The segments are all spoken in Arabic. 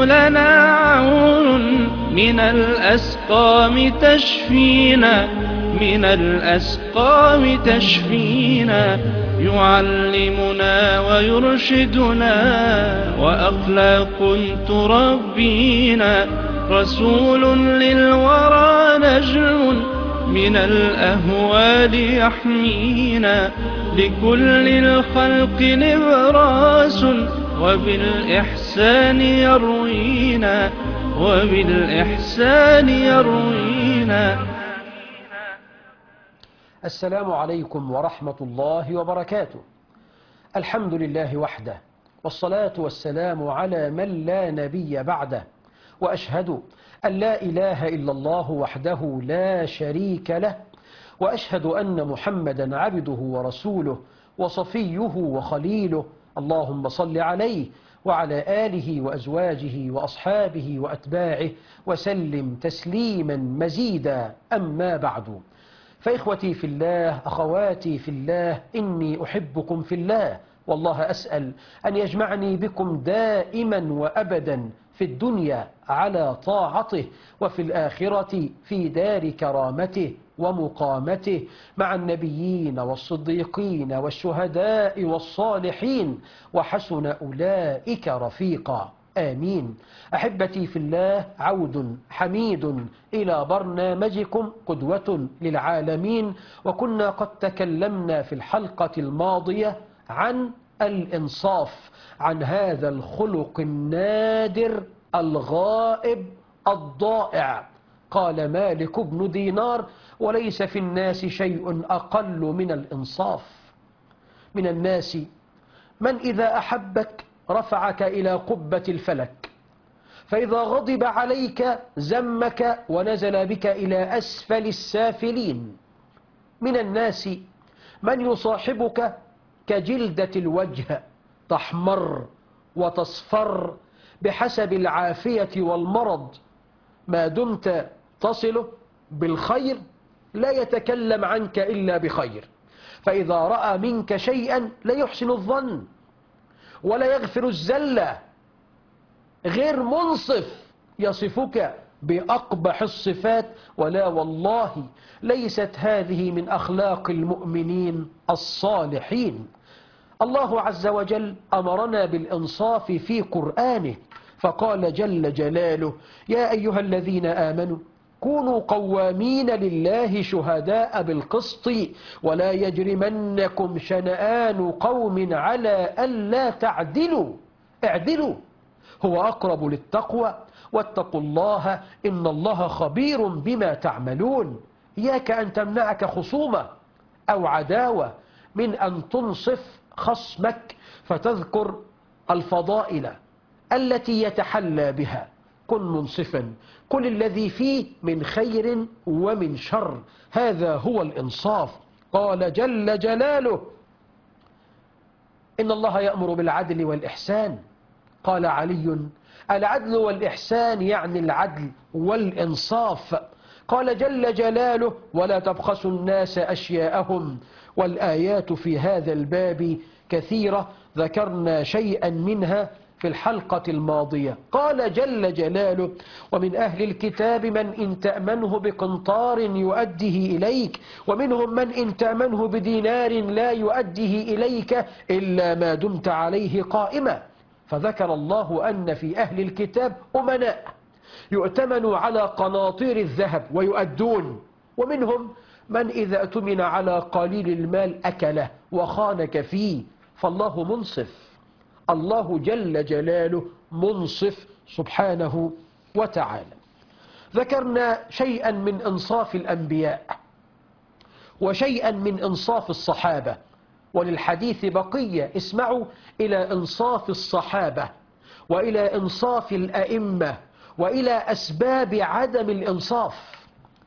لنا عون من الأسقام تشفينا، من الأسقام تشفينا، يعلمنا ويرشدنا، وأخلاق تربينا، رسول للورى نجم من الأهوال يحمينا، لكل الخلق نبراس وبالإحسان يروينا، وبالإحسان يروينا. السلام عليكم ورحمة الله وبركاته. الحمد لله وحده، والصلاة والسلام على من لا نبي بعده، وأشهد أن لا إله إلا الله وحده لا شريك له، وأشهد أن محمدا عبده ورسوله وصفيه وخليله. اللهم صل عليه وعلى آله وأزواجه وأصحابه وأتباعه وسلم تسليما مزيدا. أما بعد، فإخوتي في الله، أخواتي في الله، إني أحبكم في الله، والله أسأل أن يجمعني بكم دائما وأبدا في الدنيا على طاعته، وفي الآخرة في دار كرامته ومقامته مع النبيين والصديقين والشهداء والصالحين، وحسن أولئك رفيقا. آمين. أحبتي في الله، عود حميد إلى برنامجكم قدوة للعالمين. وكنا قد تكلمنا في الحلقة الماضية عن الإنصاف، عن هذا الخلق النادر الغائب الضائع. قال مالك بن دينار: وليس في الناس شيء أقل من الإنصاف. من الناس من إذا أحبك رفعك إلى قبة الفلك، فإذا غضب عليك زمك ونزل بك إلى أسفل السافلين. من الناس من يصاحبك كجلدة الوجه، تحمر وتصفر بحسب العافية والمرض، ما دمت تصله بالخير لا يتكلم عنك إلا بخير، فإذا رأى منك شيئا لا يحسن الظن ولا يغفر الزلة، غير منصف، يصفك بأقبح الصفات. ولا والله ليست هذه من أخلاق المؤمنين الصالحين. الله عز وجل أمرنا بالإنصاف في قرآنه، فقال جل جلاله: يا أيها الذين آمنوا كونوا قوامين لله شهداء بالقسط ولا يجرمنكم شنآن قوم على ألا تعدلوا، اعدلوا هو أقرب للتقوى، واتقوا الله إن الله خبير بما تعملون. إياك أن تمنعك خصومة أو عداوة من أن تنصف خصمك فتذكر الفضائل التي يتحلى بها. كن منصفا، كل الذي فيه من خير ومن شر، هذا هو الإنصاف. قال جل جلاله: إن الله يأمر بالعدل والإحسان. قال علي: العدل والإحسان يعني العدل والإنصاف. قال جل جلاله: ولا تبخسوا الناس أشياءهم. والآيات في هذا الباب كثيرة، ذكرنا شيئا منها في الحلقة الماضية. قال جل جلاله: ومن أهل الكتاب من إن تأمنه بقنطار يؤديه إليك، ومنهم من إن تأمنه بدينار لا يؤديه إليك إلا ما دمت عليه قائما. فذكر الله أن في أهل الكتاب أمناء يؤتمنوا على قناطير الذهب ويؤدون، ومنهم من إذا اؤتمن على قليل المال أكله وخانك فيه. فالله منصف، الله جل جلاله منصف سبحانه وتعالى. ذكرنا شيئا من إنصاف الأنبياء وشيئا من إنصاف الصحابة، وللحديث بقية. اسمعوا إلى إنصاف الصحابة وإلى إنصاف الأئمة وإلى أسباب عدم الإنصاف.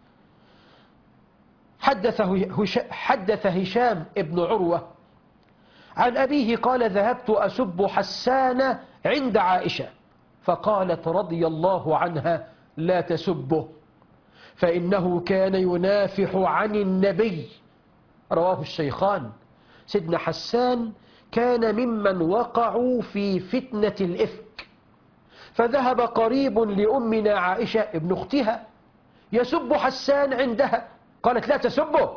حدث هشام ابن عروة عن أبيه قال: ذهبت أسب حسان عند عائشة، فقالت رضي الله عنها: لا تسبه فإنه كان ينافح عن النبي. رواه الشيخان. سيدنا حسان كان ممن وقعوا في فتنة الإفك، فذهب قريب لأمنا عائشة ابن أختها يسب حسان عندها، قالت لا تسبه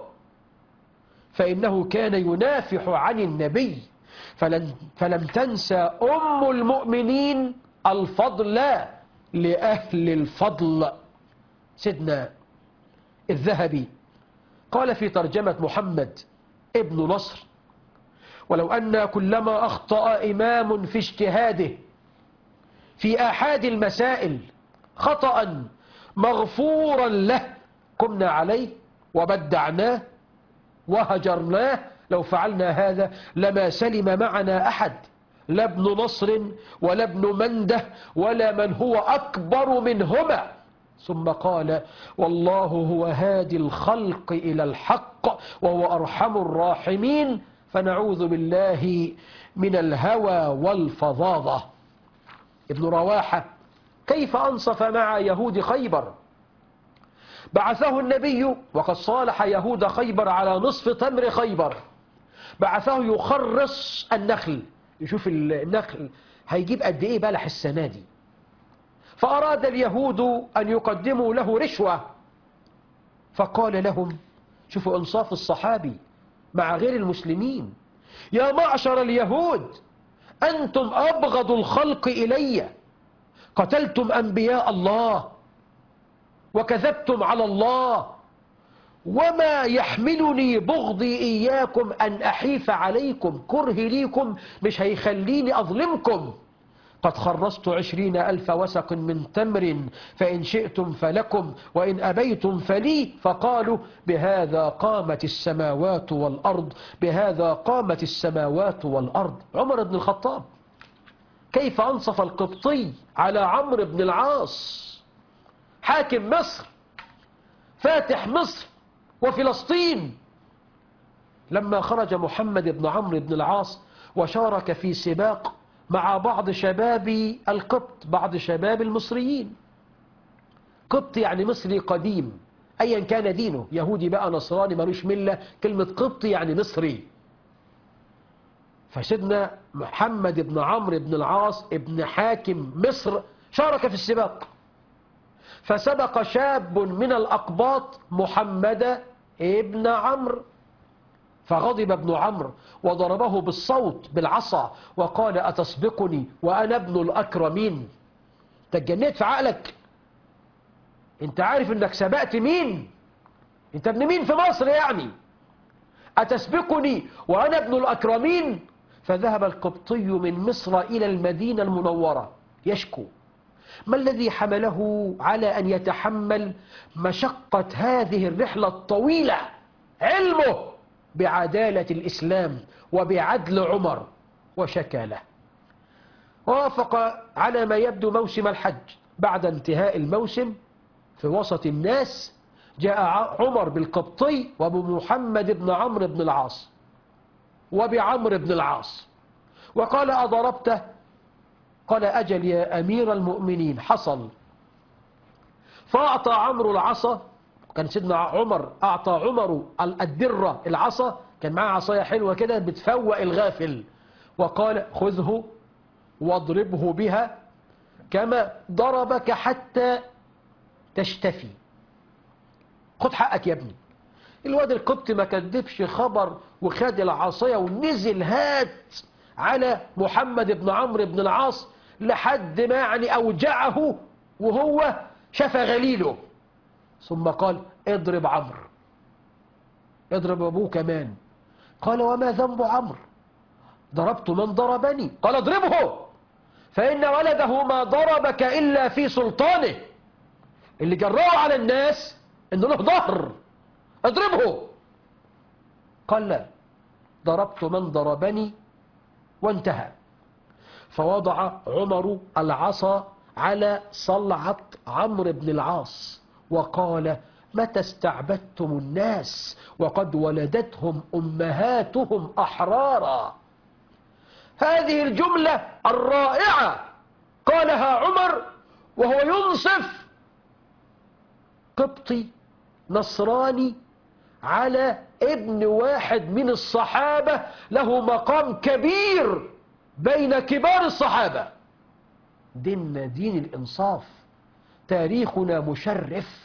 فإنه كان ينافح عن النبي. فلم تنسى أم المؤمنين الفضل لأهل الفضل. سيدنا الذهبي قال في ترجمة محمد ابن نصر: ولو أن كلما أخطأ إمام في اجتهاده في آحاد المسائل خطأ مغفورا له قمنا عليه وبدعناه وهجرناه، لو فعلنا هذا لما سلم معنا أحد، لا ابن نصر ولا ابن منده ولا من هو أكبر منهما. ثم قال: والله هو هادي الخلق إلى الحق وهو أرحم الراحمين، فنعوذ بالله من الهوى والفظاظة. ابن رواحة كيف أنصف مع يهود خيبر؟ بعثه النبي وقد صالح يهود خيبر على نصف تمر خيبر، بعثه يخرص النخل، يشوف النخل هيجيب قد ايه بلح السنة دي. فأراد اليهود أن يقدموا له رشوة، فقال لهم، شوفوا إنصاف الصحابي مع غير المسلمين: يا معشر اليهود، أنتم أبغض الخلق إلي، قتلتم أنبياء الله وكذبتم على الله، وما يحملني بغضي إياكم أن أحيف عليكم، كرهي ليكم مش هيخليني أظلمكم. قد خرصت 20,000 وسق من تمر، فإن شئتم فلكم وإن أبيتم فلي. فقالوا: بهذا قامت السماوات والأرض، بهذا قامت السماوات والأرض. عمر بن الخطاب كيف أنصف القبطي على عمرو بن العاص، حاكم مصر فاتح مصر وفلسطين، لما خرج محمد بن عمرو بن العاص وشارك في سباق مع بعض شباب القبط، بعض شباب المصريين. قبط يعني مصري قديم أيا كان دينه، يهودي بقى نصراني ملوش ملة، كلمة قبط يعني مصري. فسيدنا محمد بن عمرو بن العاص ابن حاكم مصر شارك في السباق، فسبق شاب من الأقباط محمد ابن عمرو، فغضب ابن عمرو وضربه بالصوت بالعصا وقال: أتسبقني وأنا ابن الأكرمين؟ تجنيت في عقلك؟ انت عارف انك سبقت مين؟ انت ابن مين في مصر يعني؟ أتسبقني وأنا ابن الأكرمين؟ فذهب القبطي من مصر إلى المدينة المنورة يشكو. ما الذي حمله على أن يتحمل مشقة هذه الرحلة الطويلة؟ علمه بعدالة الإسلام وبعدل عمر، وشكى له. وافق على ما يبدو موسم الحج. بعد انتهاء الموسم في وسط الناس جاء عمر بالقبطي وبمحمد بن عمرو بن العاص وبعمرو بن العاص وقال: أضربته؟ قال: أجل يا أمير المؤمنين، حصل. فأعطى عمرو العصا، كان سيدنا عمر أعطى عمر الدرة العصا، كان معاه عصاية حلوة كده بتفوق الغافل، وقال: خذه واضربه بها كما ضربك حتى تشتفي. خد حقك يا ابني. الواد القبطي ما كدبش خبر وخد العصاية ونزل هات على محمد بن عمرو بن العاص لحد ما يعني أوجعه وهو شفى غليله، ثم قال: اضرب عمرو، اضرب أبوه كمان. قال: وما ذنب عمرو؟ ضربت من ضربني. قال: اضربه، فإن ولده ما ضربك إلا في سلطانه، اللي جراه على الناس إنه له ظهر، اضربه. قال: لا، ضربت من ضربني وانتهى. فوضع عمر العصا على صلعة عمرو بن العاص وقال: متى استعبدتم الناس وقد ولدتهم أمهاتهم أحرارا؟ هذه الجملة الرائعة قالها عمر وهو ينصف قبطي نصراني على ابن واحد من الصحابة له مقام كبير بين كبار الصحابة. ديننا دين الإنصاف، تاريخنا مشرف.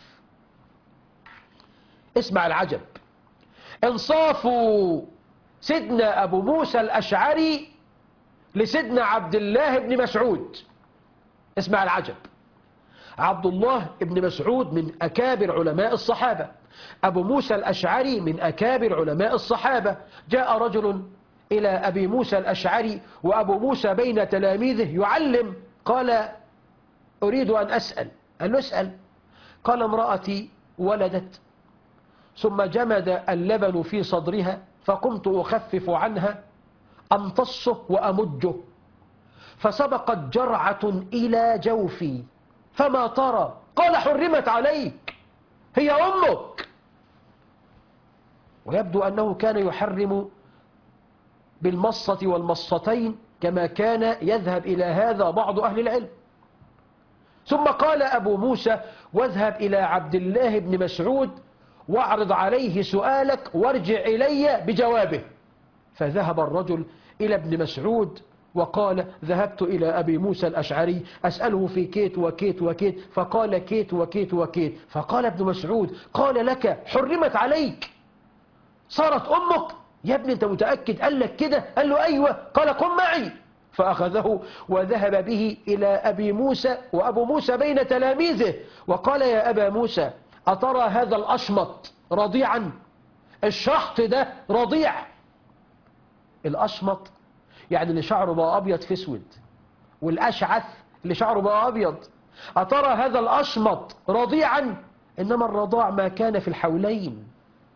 اسمع العجب، انصاف سيدنا أبو موسى الأشعري لسيدنا عبد الله بن مسعود. اسمع العجب، عبد الله بن مسعود من أكابر علماء الصحابة، أبو موسى الأشعري من أكابر علماء الصحابة. جاء رجل إلى أبي موسى الأشعري وأبو موسى بين تلاميذه يعلم، قال أريد أن أسأل. قال له اسأل. قال امرأتي ولدت ثم جمد اللبن في صدرها فقمت أخفف عنها أمتصه وأمجه فسبقت جرعة إلى جوفي فما ترى؟ قال حرمت عليك، هي أمك. ويبدو أنه كان يحرم بالمصة والمصتين كما كان يذهب إلى هذا بعض أهل العلم. ثم قال أبو موسى واذهب إلى عبد الله بن مسعود واعرض عليه سؤالك وارجع إلي بجوابه. فذهب الرجل إلى ابن مسعود وقال ذهبت إلى أبي موسى الأشعري أسأله في كيت وكيت وكيت فقال كيت وكيت وكيت. فقال ابن مسعود قال لك حرمت عليك، صارت أمك؟ يا ابني أنت متأكد؟ قال لك كده؟ قال له أيوة. قال قم معي. فأخذه وذهب به إلى أبي موسى وأبو موسى بين تلاميذه وقال يا أبا موسى أترى هذا الأشمط رضيعا؟ الشحط ده رضيع. الأشمط يعني اللي شعره بقى أبيض في اسود، والأشعث اللي شعره بقى أبيض. أترى هذا الأشمط رضيعا؟ إنما الرضاع ما كان في الحولين،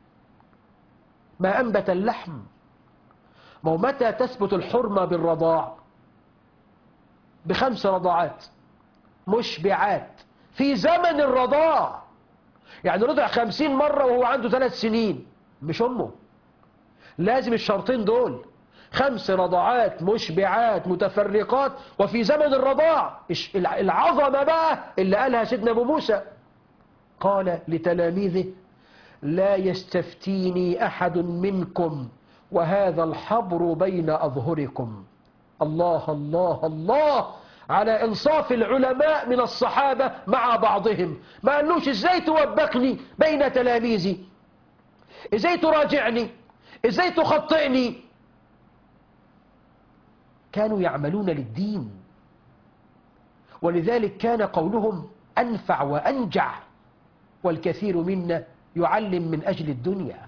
ما أنبت اللحم. ما متى تثبت الحرمة بالرضاع؟ ب5 رضاعات مشبعات في زمن الرضاع. يعني رضع 50 مرة وهو عنده 3 سنين، مش أمه. لازم الشرطين دول، 5 رضاعات مشبعات متفرقات وفي زمن الرضاع. العظمة بقى اللي قالها سيدنا أبو موسى، قال لتلاميذه لا يستفتيني أحد منكم وهذا الحبر بين أظهركم. الله الله الله على إنصاف العلماء من الصحابة مع بعضهم. ما قالوش ازاي توبخني بين تلاميذي، ازاي تراجعني، ازاي تخطئني. كانوا يعملون للدين، ولذلك كان قولهم أنفع وأنجع. والكثير منا يعلم من أجل الدنيا.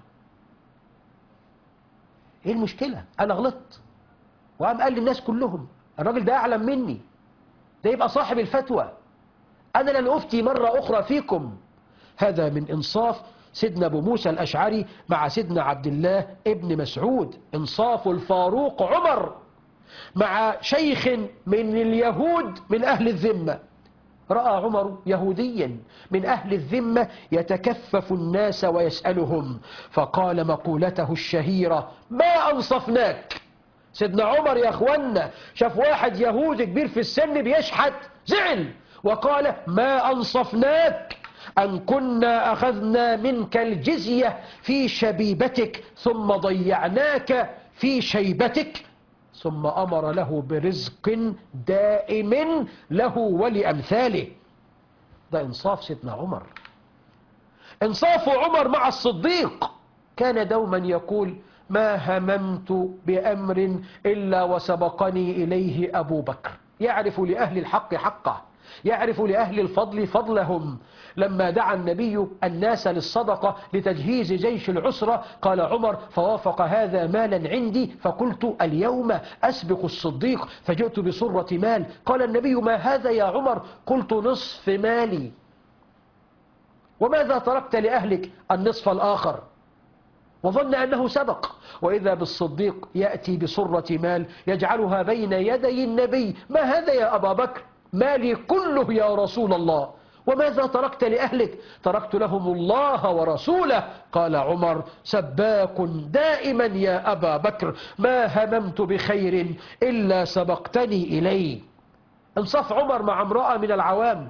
ايه المشكلة؟ أنا غلطت وقام قال للناس كلهم الراجل ده أعلم مني، ده يبقى صاحب الفتوى، أنا لن أفتي مرة أخرى فيكم. هذا من إنصاف سيدنا أبو موسى الأشعري مع سيدنا عبد الله ابن مسعود. إنصاف الفاروق عمر مع شيخ من اليهود من أهل الذمة. رأى عمر يهوديا من أهل الذمة يتكفف الناس ويسألهم فقال مقولته الشهيرة ما أنصفناك. سيدنا عمر يا أخوانا شاف واحد يهودي كبير في السن بيشحت، زعل وقال ما أنصفناك أن كنا أخذنا منك الجزية في شبيبتك ثم ضيعناك في شيبتك. ثم أمر له برزق دائم له ولأمثاله. ده إنصاف سيدنا عمر. إنصاف عمر مع الصديق، كان دوما يقول ما هممت بأمر إلا وسبقني إليه أبو بكر. يعرف لأهل الحق حقه، يعرف لأهل الفضل فضلهم. لما دعا النبي الناس للصدقة لتجهيز جيش العسرة قال عمر فوافق هذا مالا عندي فقلت اليوم أسبق الصديق فجئت بصرة مال. قال النبي ما هذا يا عمر؟ قلت نصف مالي. وماذا تركت لأهلك؟ النصف الآخر. وظن أنه سبق، وإذا بالصديق يأتي بصرة مال يجعلها بين يدي النبي. ما هذا يا أبا بكر؟ مالي كله يا رسول الله. وماذا تركت لأهلك؟ تركت لهم الله ورسوله. قال عمر سباك دائما يا أبا بكر ما هممت بخير إلا سبقتني إليه. انصف عمر مع امرأة من العوام.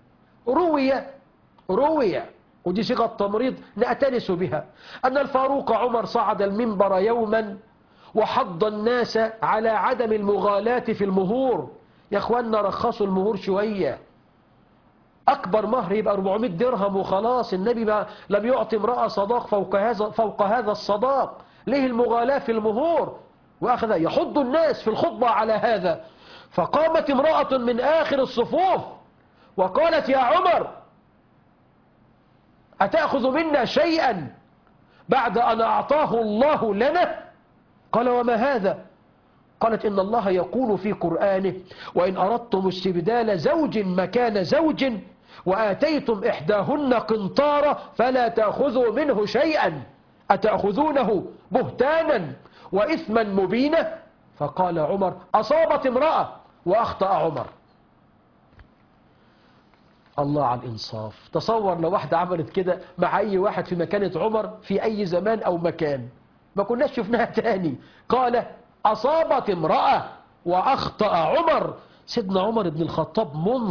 روي ودي صيغة تمريض نأتنس بها أن الفاروق عمر صعد المنبر يوما وحض الناس على عدم المغالاة في المهور. يا اخوانا رخصوا المهور شوية، أكبر مهر يبقى 400 درهم وخلاص. النبي ما لم يعطي امرأة صداق فوق هذا الصداق. ليه المغالاة في المهور؟ وأخذ يحض الناس في الخطبة على هذا. فقامت امرأة من آخر الصفوف وقالت يا عمر أتأخذ منا شيئا بعد أن أعطاه الله لنا؟ قال وما هذا؟ قالت إن الله يقول في قرآنه وإن أردتم استبدال زوج مكان زوج وآتيتم إحداهن قنطارا فلا تأخذوا منه شيئا أتأخذونه بهتانا وإثما مبينا. فقال عمر أصابت امرأة وأخطأ عمر. الله على الإنصاف. تصور لو واحدة عملت كده مع أي واحد في مكانة عمر في أي زمان أو مكان، ما كناش شفناها تاني. قال أصابت امرأة وأخطأ عمر. سيدنا عمر بن الخطاب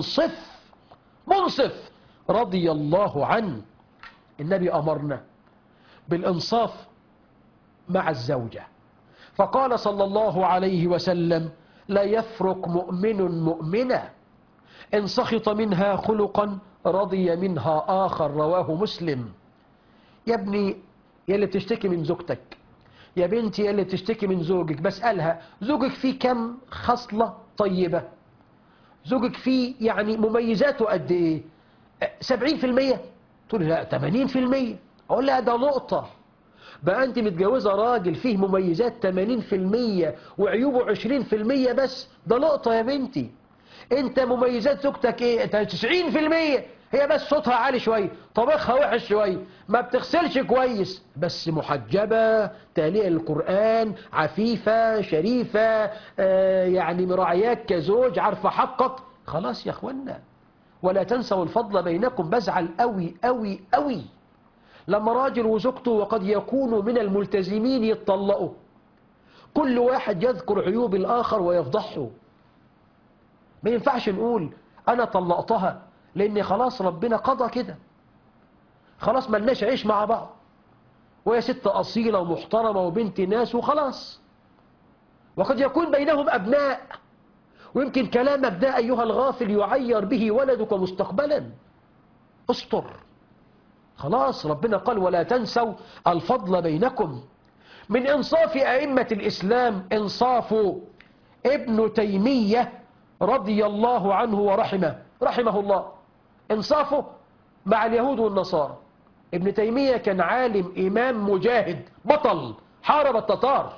منصف رضي الله عنه. النبي أمرنا بالإنصاف مع الزوجة، فقال صلى الله عليه وسلم لا يفرق مؤمن مؤمنة إن سخط منها خلقا رضي منها آخر. رواه مسلم. يا ابني يا اللي بتشتكي من زوجتك، يا بنتي يا اللي بتشتكي من زوجك، بسألها زوجك فيه كم خصلة طيبة؟ زوجك فيه يعني مميزاته قد ايه؟ 70%؟ تقول لي لا 80%. اقول لها ده نقطة. بقى انت متجوزة راجل فيه مميزات 80% وعيوبه 20% بس، ده نقطة يا بنتي. انت مميزات زوجتك ايه؟ انت 90%، هي بس صوتها عالي شوية، طبخها وحش شوية، ما بتغسلش كويس، بس محجبة، تالية للقرآن، عفيفة شريفة، يعني مراعياك كزوج، عارفة حقك. خلاص يا اخوانا، ولا تنسوا الفضل بينكم. بزعل قوي قوي قوي لما راجل وزوجته وقد يكونوا من الملتزمين يتطلقوا، كل واحد يذكر عيوب الآخر ويفضحه. ما ينفعش نقول أنا طلقتها لأن خلاص ربنا قضى كده، خلاص ملناش عيش مع بعض، وهي ست أصيلة ومحترمة وبنت ناس وخلاص. وقد يكون بينهم أبناء، ويمكن كلامك ده أيها الغافل يعير به ولدك مستقبلا. استر. خلاص ربنا قال ولا تنسوا الفضل بينكم. من إنصاف أئمة الإسلام إنصاف ابن تيمية رضي الله عنه رحمه الله، إنصافه مع اليهود والنصارى. ابن تيمية كان عالم إمام مجاهد بطل، حارب التتار.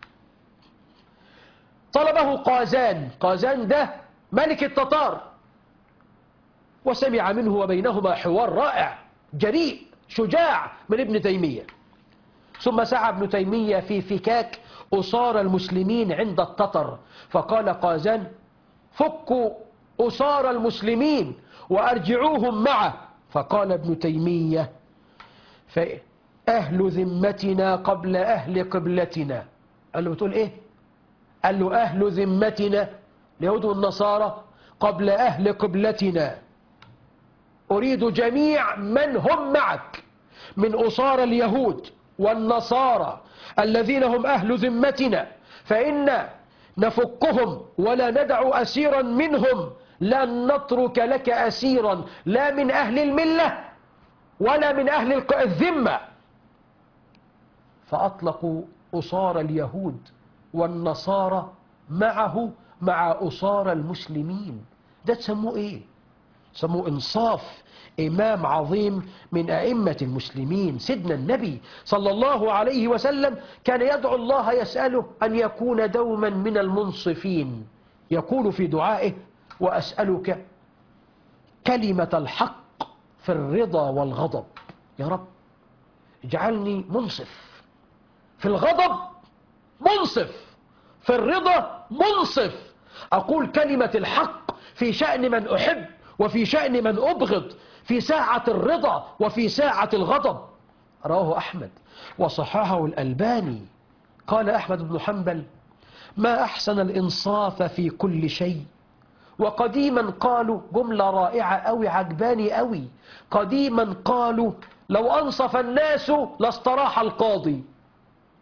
طلبه قازان ده ملك التتار، وسمع منه وبينهما حوار رائع جريء شجاع من ابن تيمية. ثم سعى ابن تيمية في فكاك أسار المسلمين عند التتر، فقال قازان فكوا أسار المسلمين وأرجعوهم معه. فقال ابن تيمية فأهل ذمتنا قبل أهل قبلتنا. قال له بتقول إيه؟ قال له أهل ذمتنا اليهود والنصارى قبل أهل قبلتنا. أريد جميع من هم معك من أسار اليهود والنصارى الذين هم أهل ذمتنا، فإن نفكهم ولا ندع أسيرا منهم، لن نترك لك أسيرا لا من أهل الملة ولا من أهل الذمة. فأطلقوا أسار اليهود والنصارى معه مع أسار المسلمين. ده تسموه إيه؟ سموه إنصاف إمام عظيم من أئمة المسلمين. سيدنا النبي صلى الله عليه وسلم كان يدعو الله يسأله أن يكون دوما من المنصفين. يقول في دعائه وأسألك كلمة الحق في الرضا والغضب. يا رب اجعلني منصف في الغضب، منصف في الرضا، منصف. أقول كلمة الحق في شأن من أحب وفي شأن من أبغض، في ساعة الرضا وفي ساعة الغضب. رواه أحمد وصححه الألباني. قال أحمد بن حنبل ما أحسن الإنصاف في كل شيء. وقديما قالوا جملة رائعة أوي عجباني أوي، قديما قالوا لو أنصف الناس لاستراح القاضي.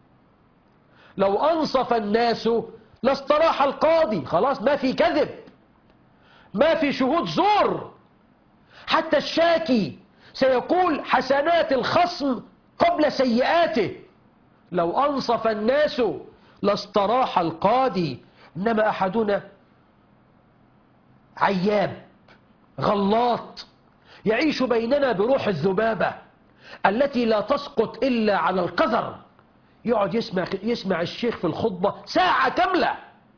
لو أنصف الناس لاستراح القاضي، خلاص ما في كذب، ما في شهود زور. حتى الشاكي سيقول حسنات الخصم قبل سيئاته. لو أنصف الناس لاستراح القاضي، إنما أحدنا عياب غلاط يعيش بيننا بروح الذبابة التي لا تسقط إلا على القذر. يقعد يسمع الشيخ في الخطبة ساعة كاملة.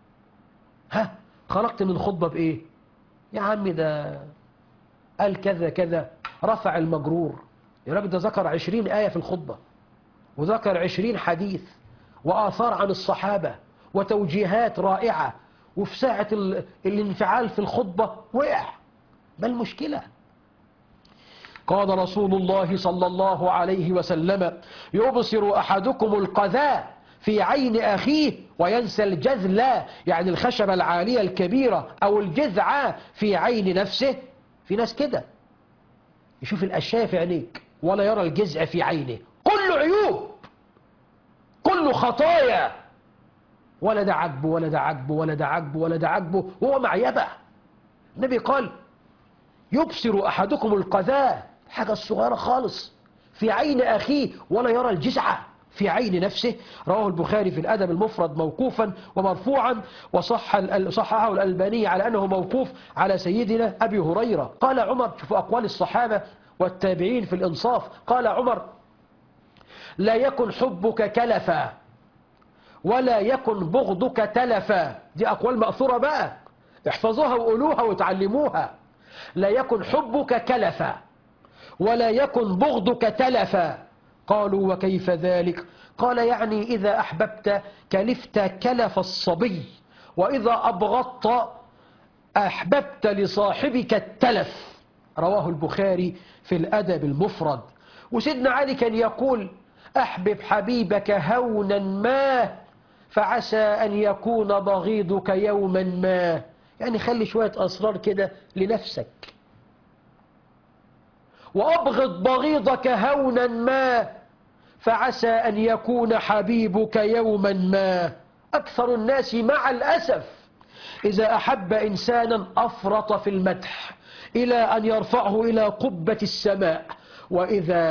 ها، خرجت من الخطبة بإيه؟ يا عمي ده قال كذا كذا، رفع المجرور. يا راجل ده ذكر 20 آية في الخطبة، وذكر 20 حديث وآثار عن الصحابة وتوجيهات رائعة، وفي ساعة الانفعال في الخطبة وقع. ما المشكلة؟ قال رسول الله صلى الله عليه وسلم: يبصر أحدكم القذاء في عين أخيه وينسى الجذل، يعني الخشبة العالية الكبيرة أو الجذعة، في عين نفسه. في ناس كده يشوف الأشياء في عينيك ولا يرى الجذع في عينه، كله عيوب، كله خطايا، ولا ده عجبه ولا ده عجبه ولا ده عجبه ولا ده عجبه، وهو معيبة. النبي قال: يبصر أحدكم القذاء، حاجة صغيرة خالص، في عين أخيه ولا يرى الجزعة في عين نفسه. رواه البخاري في الأدب المفرد موقوفا ومرفوعا، وصححه الألباني على أنه موقوف على سيدنا أبي هريرة. قال عمر، شوفوا أقوال الصحابة والتابعين في الإنصاف، قال عمر: لا يكن حبك كلفا ولا يكن بغضك تلفا. دي أقوال مأثورة بقى، احفظوها وقولوها وتعلموها. لا يكن حبك كلفا ولا يكن بغضك تلفا. قالوا: وكيف ذلك؟ قال: يعني إذا أحببت كلفت كلف الصبي، وإذا أبغضت أحببت لصاحبك التلف. رواه البخاري في الأدب المفرد. وسيدنا علي كان يقول: أحبب حبيبك هونا ما فعسى أن يكون بغيضك يوما ما. يعني خلي شوية أسرار كده لنفسك. وأبغض بغيضك هونا ما فعسى أن يكون حبيبك يوما ما. أكثر الناس مع الأسف إذا أحب إنسانا أفرط في المدح إلى أن يرفعه إلى قبة السماء، وإذا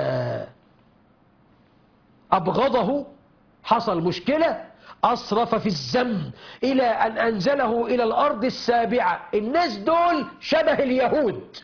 أبغضه حصل مشكلة أصرف في الذم إلى أن أنزله إلى الأرض السابعة. الناس دول شبه اليهود،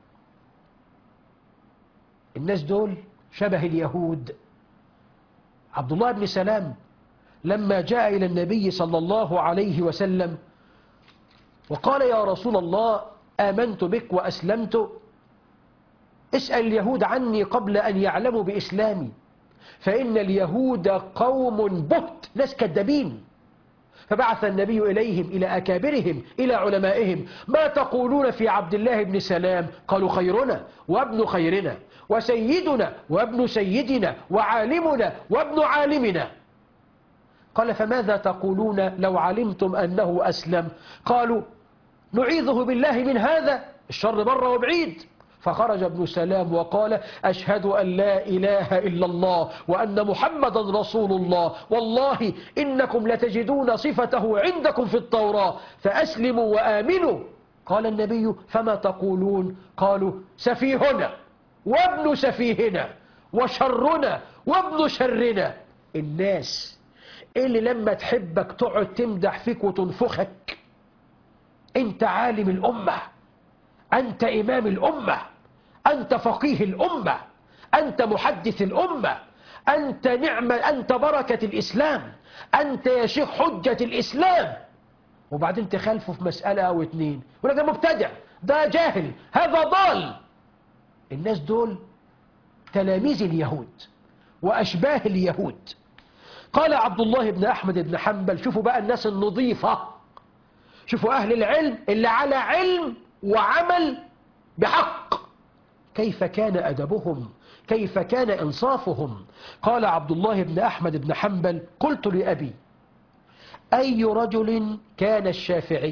الناس دول شبه اليهود. عبد الله بن سلام لما جاء إلى النبي صلى الله عليه وسلم وقال: يا رسول الله، آمنت بك وأسلمت، اسأل اليهود عني قبل أن يعلموا بإسلامي، فإن اليهود قوم بهت، ناس كذابين. فبعث النبي إليهم، إلى أكابرهم، إلى علمائهم: ما تقولون في عبد الله بن سلام؟ قالوا: خيرنا وابن خيرنا وسيدنا وابن سيدنا وعالمنا وابن عالمنا. قال: فماذا تقولون لو علمتم أنه أسلم؟ قالوا: نعيذه بالله من هذا، الشر بره وبعيد. فخرج ابن سلام وقال: أشهد أن لا إله إلا الله وأن محمدا رسول الله، والله إنكم لتجدون صفته عندكم في التوراة، فأسلموا وآمنوا. قال النبي: فما تقولون؟ قالوا: سفيهنا وابن سفيهنا وشرنا وابن شرنا. الناس اللي لما تحبك تقعد تمدح فيك وتنفخك. أنت عالم الأمة، أنت إمام الأمة، أنت فقيه الأمة، أنت محدث الأمة، أنت نعمة، أنت بركة الإسلام، أنت يا شيخ حجة الإسلام. وبعدين تخالفه في مسألة أو اتنين، يقول لك ده مبتدع، ده جاهل، هذا ضال. الناس دول تلاميذ اليهود وأشباه اليهود. قال عبد الله بن أحمد بن حنبل: شوفوا بقى الناس النظيفة، شوفوا أهل العلم اللي على علم وعمل بحق، كيف كان أدبهم، كيف كان إنصافهم. قال عبد الله بن أحمد بن حنبل: قلت لأبي: أي رجل كان الشافعي؟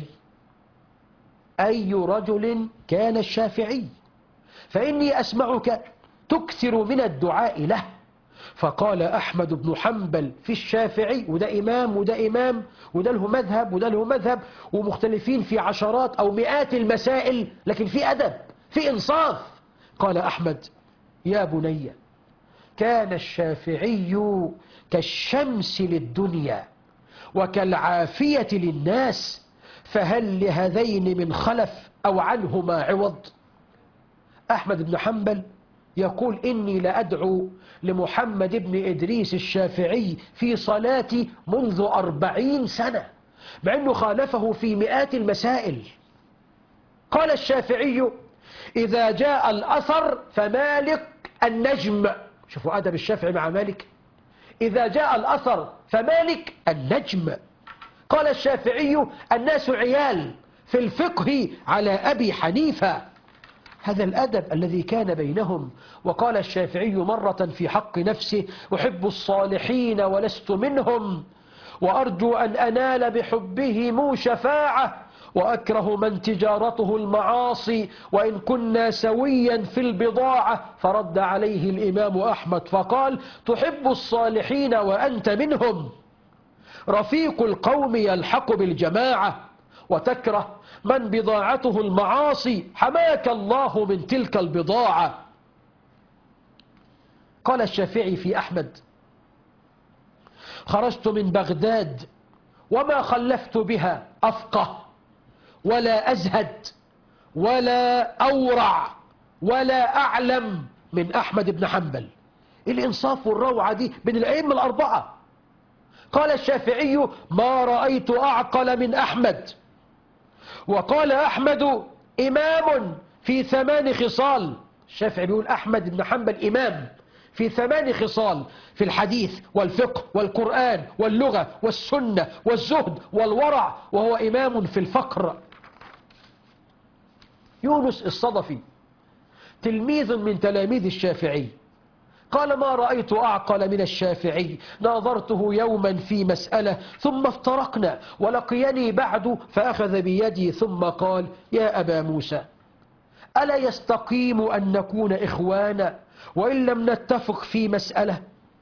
أي رجل كان الشافعي؟ فإني أسمعك تكثر من الدعاء له فقال أحمد بن حنبل في الشافعي، وده إمام وده إمام، وده له مذهب وده له مذهب، ومختلفين في عشرات أو مئات المسائل، لكن في أدب، في إنصاف. قال أحمد: يا بني، كان الشافعي كالشمس للدنيا وكالعافية للناس، فهل لهذين من خلف أو عنهما عوض؟ أحمد بن حنبل يقول: إني لأدعو لمحمد بن إدريس الشافعي في صلاتي منذ 40 سنة، مع أنه خالفه في مئات المسائل. قال الشافعي: إذا جاء الأثر فمالك النجم. شوفوا أدب الشافعي مع مالك. إذا جاء الأثر فمالك النجم. قال الشافعي: الناس عيال في الفقه على أبي حنيفة. هذا الأدب الذي كان بينهم. وقال الشافعي مرة في حق نفسه: أحب الصالحين ولست منهم، وأرجو أن أنال بحبهم شفاعة، وأكره من تجارته المعاصي، وإن كنا سويا في البضاعة. فرد عليه الإمام أحمد فقال: تحب الصالحين وأنت منهم، رفيق القوم يلحق بالجماعة، وتكره من بضاعته المعاصي، حماك الله من تلك البضاعة. قال الشافعي في أحمد: خرجت من بغداد وما خلفت بها أفقه ولا أزهد ولا أورع ولا أعلم من أحمد بن حنبل. الإنصاف والروعة دي بين الأئمة الأربعة. قال الشافعي: ما رأيت أعقل من أحمد. وقال أحمد: إمام في 8 خصال. الشافعي بيقول أحمد بن حنبل إمام في 8 خصال: في الحديث والفقه والقرآن واللغة والسنة والزهد والورع، وهو إمام في الفقر. يونس الصدفي تلميذ من تلاميذ الشافعي قال: ما رأيت أعقل من الشافعي، ناظرته يوما في مسألة ثم افترقنا، ولقيني بعد فأخذ بيدي ثم قال: يا أبا موسى، ألا يستقيم أن نكون إخوانا وإن لم نتفق في مسألة؟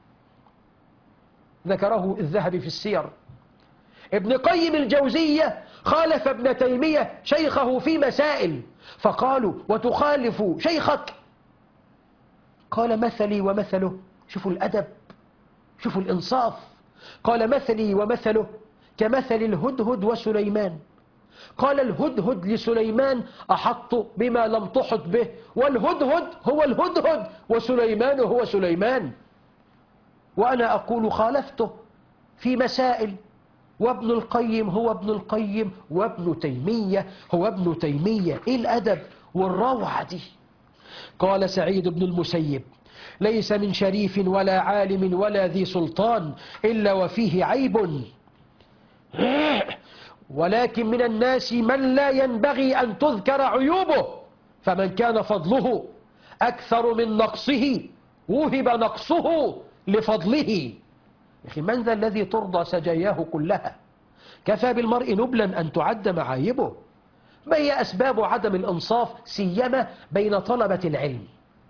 ذكره الذهبي في السير. ابن قيم الجوزية خالف ابن تيمية شيخه في مسائل، فقالوا: وتخالف شيخك؟ قال: مثلي ومثله. شوفوا الأدب، شوفوا الإنصاف. قال: مثلي ومثله كمثل الهدهد وسليمان. قال الهدهد لسليمان: أحط بما لم تحط به، والهدهد هو الهدهد وسليمان هو سليمان. وأنا أقول خالفته في مسائل، وابن القيم هو ابن القيم، وابن تيمية هو ابن تيمية. إيه الأدب والروعة دي؟ قال سعيد بن المسيب: ليس من شريف ولا عالم ولا ذي سلطان إلا وفيه عيب، ولكن من الناس من لا ينبغي أن تذكر عيوبه، فمن كان فضله أكثر من نقصه وهب نقصه لفضله. أخي، من ذا الذي ترضى سجاياه كلها؟ كفى بالمرء نبلا أن تعد معايبه. ما هي أسباب عدم الإنصاف سيما بين طلبة العلم؟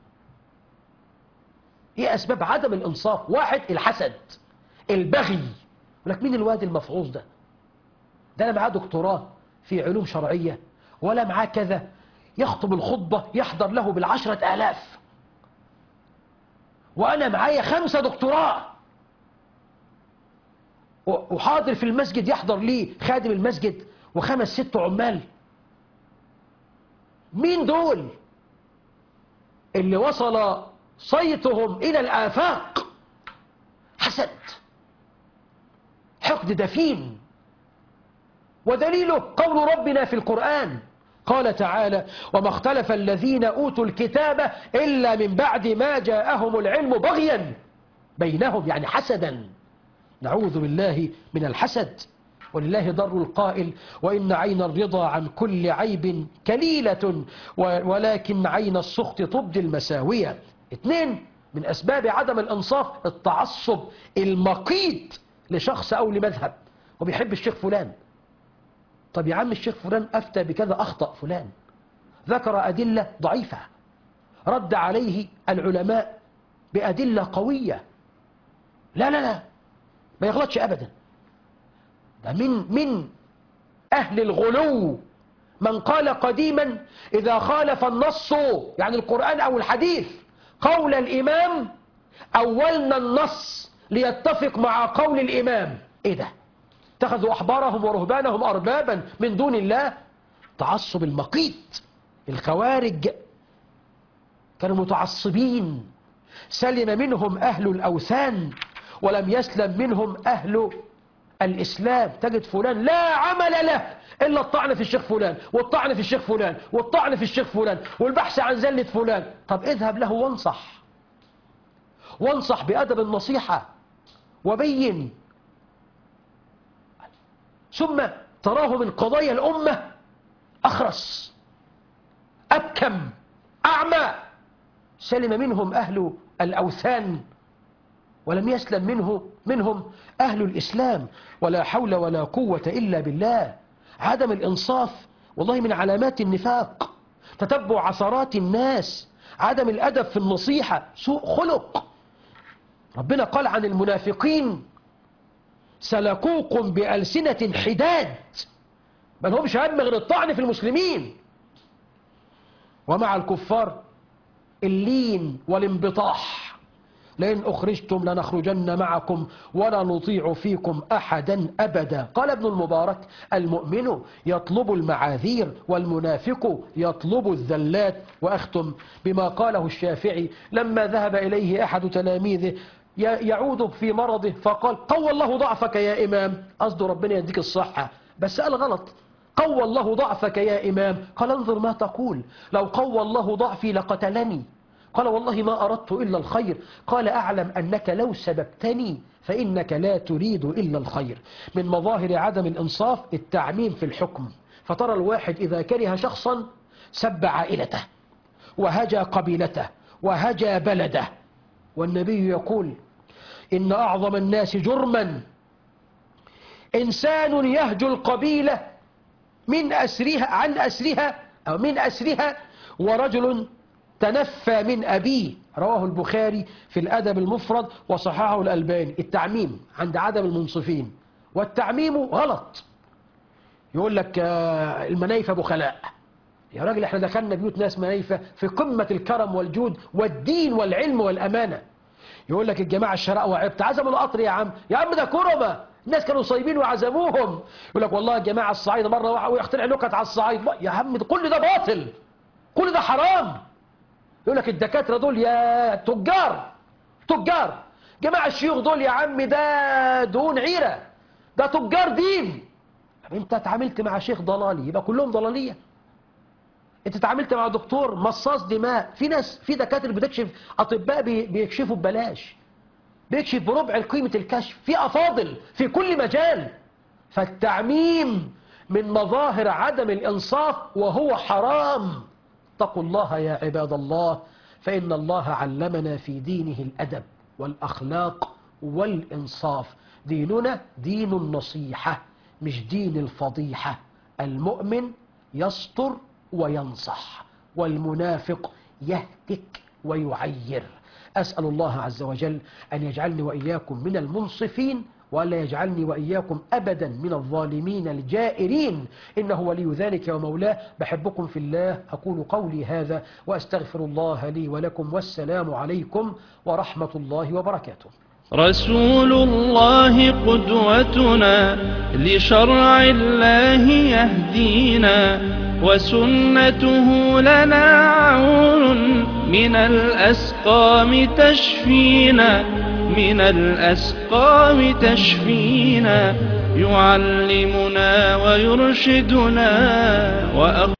هي أسباب عدم الإنصاف: 1، الحسد، البغي. ولك مين الواد المفعوص ده؟ ده أنا معاه دكتوراه في علوم شرعية، ولا معاه كذا، يخطب الخطبة يحضر له ب10,000، وأنا معايا 5 دكتوراه، وحاضر في المسجد يحضر لي خادم المسجد و5 6 عمال. مين دول اللي وصل صيتهم إلى الآفاق؟ حسد، حقد دفين. ودليله قول ربنا في القرآن، قال تعالى: وما اختلف الذين أوتوا الكتاب إلا من بعد ما جاءهم العلم بغيا بينهم، يعني حسدا. نعوذ بالله من الحسد. ولله ضر القائل: وإن عين الرضا عن كل عيب كليلة، ولكن عين السخط تبدي المساوية. 2 من أسباب عدم الإنصاف: التعصب المقيت لشخص أو لمذهب، وبيحب الشيخ فلان. طب يا عم، الشيخ فلان أفتى بكذا، أخطأ فلان، ذكر أدلة ضعيفة، رد عليه العلماء بأدلة قوية، لا لا لا، ما يغلطش أبدا. ده من أهل الغلو من قال قديما إذا خالف النص، يعني القرآن أو الحديث، قول الإمام أولنا النص ليتفق مع قول الإمام. إيه ده؟ اتخذوا أحبارهم ورهبانهم أربابا من دون الله. تعصب المقيت. الخوارج كانوا متعصبين، سلم منهم أهل الأوثان ولم يسلم منهم أهل الإسلام. تجد فلان لا عمل له إلا الطعن في الشيخ فلان، والطعن في الشيخ فلان، والطعن في الشيخ فلان، والبحث عن زلة فلان. طب اذهب له وانصح بأدب النصيحة وبين. ثم تراه من قضايا الأمة أخرس، أبكم، أعمى، سلم منهم أهل الأوثان ولم يسلم منهم أهل الإسلام. ولا حول ولا قوة إلا بالله. عدم الإنصاف والله من علامات النفاق، تتبع عثرات الناس، عدم الأدب في النصيحة، سوء خلق. ربنا قال عن المنافقين سلكوكم بألسنة حداد، ما لهمش هم غير الطعن في المسلمين. ومع الكفار اللين والانبطاح، لئن أخرجتم لنخرجن معكم ولا نطيع فيكم أحدا أبدا. قال ابن المبارك المؤمن يطلب المعاذير والمنافق يطلب الذلات. وأختم بما قاله الشافعي لما ذهب إليه أحد تلاميذه يعود في مرضه فقال قوى الله ضعفك يا إمام، قصده ربنا يديك الصحة، بس قال غلط. قوى الله ضعفك يا إمام، قال انظر ما تقول، لو قوى الله ضعفي لقتلني. قال والله ما أردت إلا الخير. قال أعلم أنك لو سببتني فإنك لا تريد إلا الخير. من مظاهر عدم الإنصاف التعميم في الحكم، فترى الواحد إذا كره شخصا سب عائلته وهجى قبيلته وهجى بلده. والنبي يقول إن أعظم الناس جرما إنسان يهجو القبيلة من أسرها ورجل تنفى من أبيه. رواه البخاري في الأدب المفرد وصححه الألباني. التعميم عند عدم المنصفين، والتعميم غلط. يقول لك المنايفة بخلاء. يا راجل احنا دخلنا بيوت ناس منايفة في قمة الكرم والجود والدين والعلم والأمانة. يقول لك الجماعة الشراء وعبت عزموا القطر يا عم ده كرمة، الناس كانوا صايبين وعزموهم. يقول لك والله الجماعة الصعيدة مرة ويخترع نكت على الصعيد. يا عم كل ده باطل، كل ده حرام. يقول لك الدكاترة دول يا تجار جماعة الشيوخ دول يا عم ده دهون عيرة، ده تجار دين. انت اتعاملت مع شيخ ضلالي يبقى كلهم ضلالية. انت اتعاملت مع دكتور مصاص دماء، في دكاتره بتكشف، اطباء بيكشفوا ببلاش، بيكشف بربع قيمة الكشف، في افاضل في كل مجال. فالتعميم من مظاهر عدم الانصاف وهو حرام. اتقوا الله يا عباد الله، فإن الله علمنا في دينه الأدب والأخلاق والإنصاف. ديننا دين النصيحة مش دين الفضيحة. المؤمن يستر وينصح، والمنافق يهتك ويعير. أسأل الله عز وجل أن يجعلني وإياكم من المنصفين، وألا يجعلني وإياكم أبدا من الظالمين الجائرين، إنه ولي ذلك ومولاه. بحبكم في الله. أقول قولي هذا وأستغفر الله لي ولكم، والسلام عليكم ورحمة الله وبركاته. رسول الله قدوتنا، لشرع الله يهدينا، وسنته لنا عون من الأسقام تشفينا، يعلمنا ويرشدنا